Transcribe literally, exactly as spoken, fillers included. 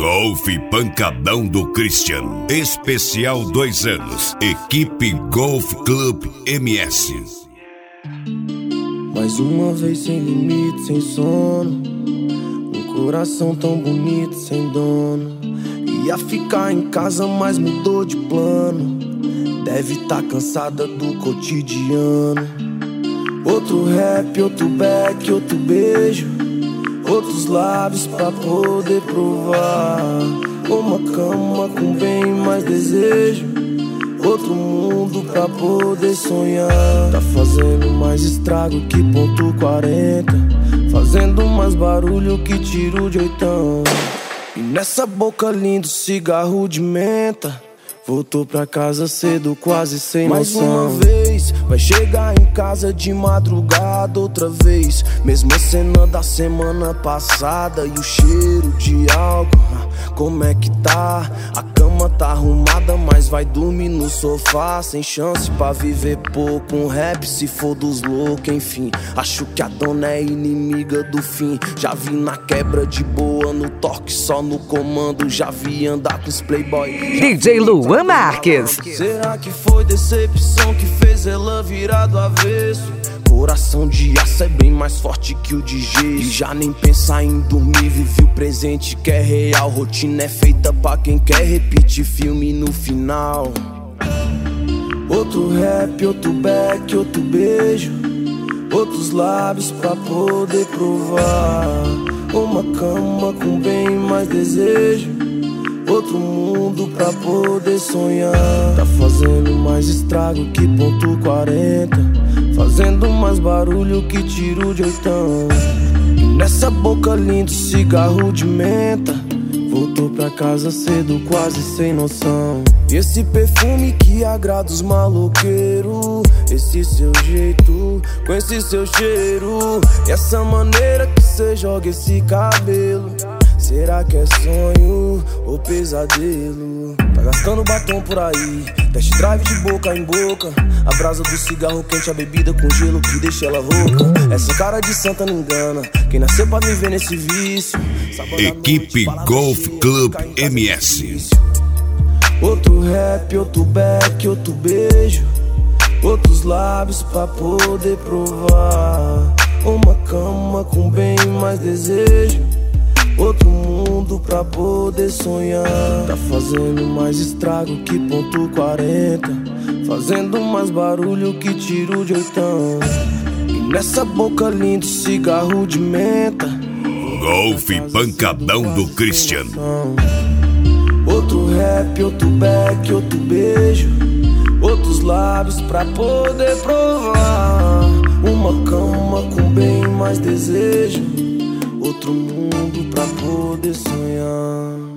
Golf Pancadão do Christian. Especial dois anos. Equipe Golf Club M S. Mais uma vez sem limite, sem sono. Um coração tão bonito, sem dono. Ia ficar em casa, mas mudou de plano. Deve tá cansada do cotidiano. Outro rap, outro back, outro beijo. Outros lábios pra poder provar. Uma cama com bem mais desejo. Outro mundo pra poder sonhar. Tá fazendo mais estrago que ponto quarenta. Fazendo mais barulho que tiro de oitão. E nessa boca lindo cigarro de menta. Voltou pra casa cedo, quase sem noção. Mais uma vez, vai chegar em casa de madrugada outra vez. Mesma cena da semana passada. E o cheiro de álcool, como é que tá? A cama tá arrumada, mas vai dormir no sofá. Sem chance pra viver pouco. Um rap se for dos loucos, enfim. Acho que a dona é inimiga do fim. Já vi na quebra de boa, no toque só no comando. Já vi andar com os playboy. D J Luan Marques. Será que foi decepção que fez ela virar do avesso? Coração de aço é bem mais forte que o de gesso. E já nem pensar em dormir, vive o presente que é real. Rotina é feita pra quem quer repetir filme no final. Outro rap, outro back, outro beijo. Outros lábios pra poder provar. Uma cama com bem mais desejo. Outro mundo pra poder sonhar. Tá fazendo mais estrago que ponto quarenta. Fazendo mais barulho que tiro de oitão. E nessa boca lindo cigarro de menta. Voltou pra casa cedo, quase sem noção. E esse perfume que agrada os maloqueiros. Esse seu jeito, com esse seu cheiro. E essa maneira que cê joga esse cabelo. Será que é sonho ou pesadelo? Tá gastando batom por aí, test drive de boca em boca. A brasa do cigarro quente, a bebida com gelo que deixa ela rouca. Essa cara de santa não engana, quem nasceu pra viver nesse vício. Equipe Golf Club M S. Outro rap, outro back, outro beijo. Outros lábios pra poder provar. Uma cama com bem mais desejo. Outro mundo pra poder sonhar. Tá fazendo mais estrago que ponto quarenta. Fazendo mais barulho que tiro de oitão. E nessa boca lindo cigarro de menta. Golf Pancadão do Christian. Outro rap, outro back, outro beijo. Outros lábios pra poder provar. Uma cama com bem mais desejo. Outro mundo pra poder sonhar.